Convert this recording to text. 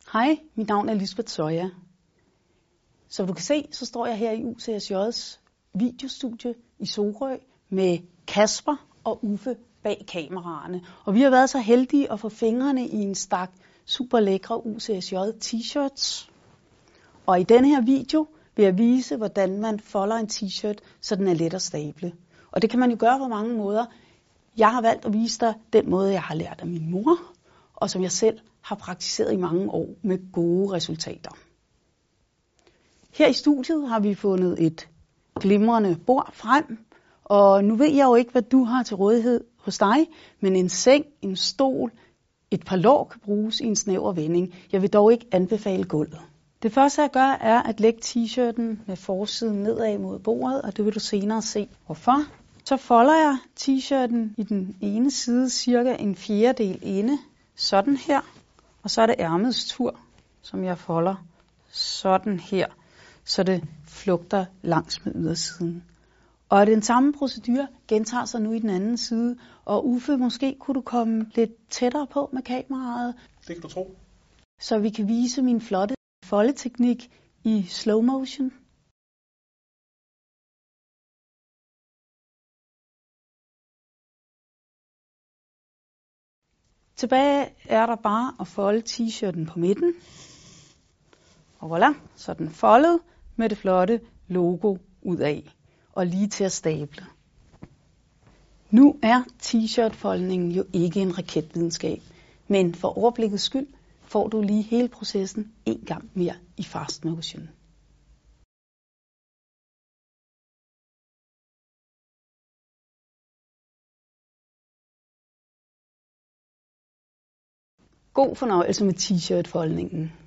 Hej, mit navn er Lisbeth Zoya. Som du kan se, så står jeg her i UCSJ's videostudie i Sorø med Kasper og Uffe bag kameraerne. Og vi har været så heldige at få fingrene i en stak super lækre UCSJ t-shirts. Og i denne her video vil jeg vise, hvordan man folder en t-shirt, så den er let at stable. Og det kan man jo gøre på mange måder. Jeg har valgt at vise dig den måde, jeg har lært af min mor, og som jeg selv har praktiseret i mange år med gode resultater. Her i studiet har vi fundet et glimrende bord frem, og nu ved jeg jo ikke, hvad du har til rådighed hos dig, men en seng, en stol, et par lår kan bruges i en snæver vending. Jeg vil dog ikke anbefale gulvet. Det første jeg gør er at lægge t-shirten med forsiden nedad mod bordet, og det vil du senere se hvorfor. Så folder jeg t-shirten i den ene side cirka en fjerdedel inde, sådan her. Og så er det ærmets tur, som jeg folder sådan her, så det flugter langs med ydersiden. Og den samme procedure gentager sig nu i den anden side. Og Uffe, måske kunne du komme lidt tættere på med kameraet. Det kan du tro. Så vi kan vise min flotte foldeteknik i slow motion. Tilbage er der bare at folde t-shirten på midten. Og voilà, så er den foldet med det flotte logo ud af og lige til at stable. Nu er t-shirt-foldningen jo ikke en raketvidenskab, men for overblikkets skyld får du lige hele processen en gang mere i fast motion. God fornøjelse med t-shirt-foldningen.